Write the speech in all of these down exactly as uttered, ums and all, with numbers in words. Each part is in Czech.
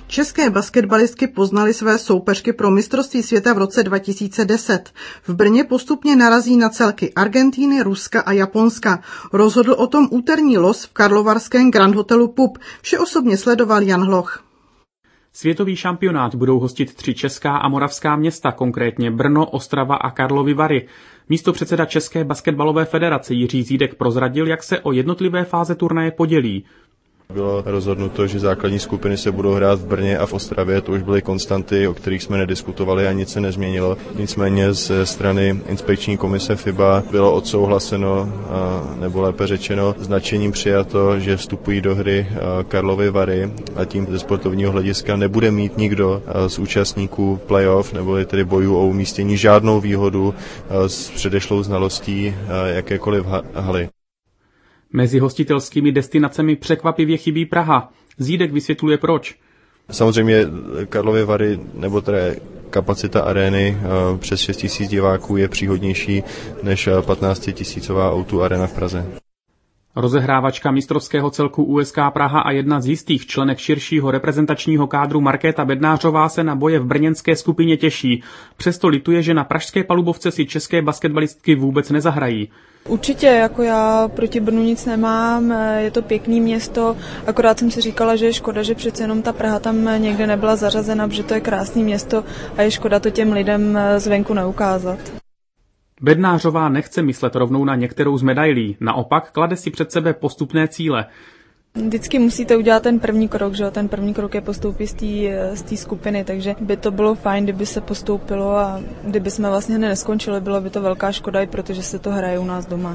České basketbalistky poznaly své soupeřky pro mistrovství světa v roce dva tisíce deset. V Brně postupně narazí na celky Argentíny, Ruska a Japonska. Rozhodl o tom úterní los v karlovarském Grand Hotelu Pub. Vše osobně sledoval Jan Hloch. Světový šampionát budou hostit tři česká a moravská města, konkrétně Brno, Ostrava a Karlovy Vary. Místopředseda České basketbalové federace Jiří Zídek prozradil, jak se o jednotlivé fáze turnaje podělí. Bylo rozhodnuto, že základní skupiny se budou hrát v Brně a v Ostravě, to už byly konstanty, o kterých jsme nediskutovali a nic se nezměnilo. Nicméně ze strany inspekční komise FIBA bylo odsouhlaseno, nebo lépe řečeno, značením přijato, že vstupují do hry Karlovy Vary a tím ze sportovního hlediska nebude mít nikdo z účastníků playoff nebo tedy bojů o umístění žádnou výhodu s předešlou znalostí jakékoliv haly. Mezi hostitelskými destinacemi překvapivě chybí Praha. Zídek vysvětluje proč. Samozřejmě Karlovy Vary, nebo teda kapacita arény přes šest tisíc diváků je příhodnější než patnáctitisícová ó dva Arena v Praze. Rozehrávačka mistrovského celku U S K Praha a jedna z jistých členek širšího reprezentačního kádru Markéta Bednářová se na boje v brněnské skupině těší. Přesto lituje, že na pražské palubovce si české basketbalistky vůbec nezahrají. Určitě, jako já proti Brnu nic nemám, je to pěkný město, akorát jsem si říkala, že je škoda, že přece jenom ta Praha tam někde nebyla zařazena, protože to je krásné město a je škoda to těm lidem zvenku neukázat. Bednářová nechce myslet rovnou na některou z medailí, naopak klade si před sebe postupné cíle. Vždycky musíte udělat ten první krok, že ten první krok je postoupit z té skupiny, takže by to bylo fajn, kdyby se postoupilo a kdyby jsme vlastně neskončili, bylo by to velká škoda, i protože se to hraje u nás doma.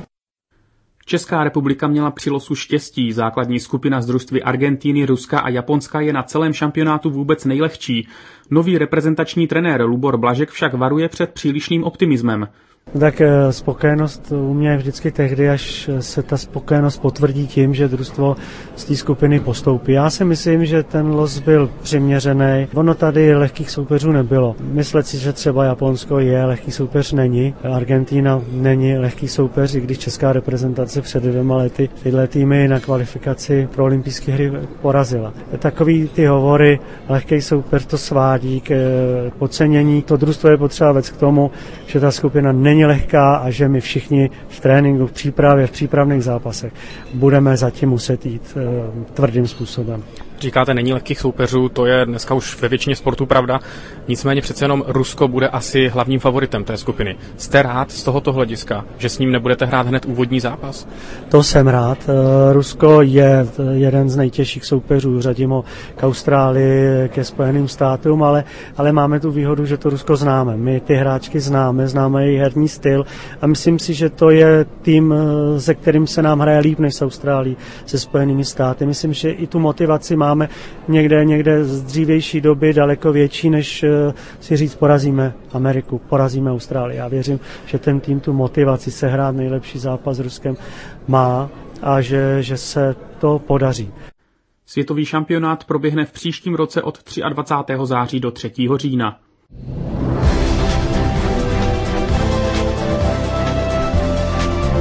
Česká republika měla při losu štěstí. Základní skupina z družství Argentíny, Ruska a Japonska je na celém šampionátu vůbec nejlehčí. Nový reprezentační trenér Lubor Blažek však varuje před přílišným optimismem. Tak spokojenost u mě je vždycky tehdy, až se ta spokojenost potvrdí tím, že družstvo z té skupiny postoupí. Já si myslím, že ten los byl přiměřený. Ono tady lehkých soupeřů nebylo. Myslet si, že třeba Japonsko je lehký soupeř, není. Argentína není lehký soupeř, i když česká reprezentace před dvěma lety tyhle týmy na kvalifikaci pro olympijské hry porazila. Takový ty hovory, lehký soupeř to svádí k podcenění. To družstvo je potřeba vést k tomu, že ta skupina není není lehká a že my všichni v tréninku, v přípravě, v přípravných zápasech budeme zatím muset jít e, tvrdým způsobem. Říkáte, není lehkých soupeřů, to je dneska už ve většině sportů pravda, nicméně přece jenom Rusko bude asi hlavním favoritem té skupiny. Jste rád z tohoto hlediska, že s ním nebudete hrát hned úvodní zápas? To jsem rád. Rusko je jeden z nejtěžších soupeřů, řadím ho k Austrálii, ke Spojeným státům, ale, ale máme tu výhodu, že to Rusko známe. My ty hráčky známe, známe jejich herní styl a myslím si, že to je tým, se kterým se nám hraje líp než s Austrálií, se Spojenými státy. Myslím, že i tu motivaci máme někde, někde z dřívější doby daleko větší, než si říct porazíme Ameriku, porazíme Austrálii. Já věřím, že ten tým tu motivaci se hrát nejlepší zápas s Ruskem má a že, že se to podaří. Světový šampionát proběhne v příštím roce od dvacátého třetího září do třetího října.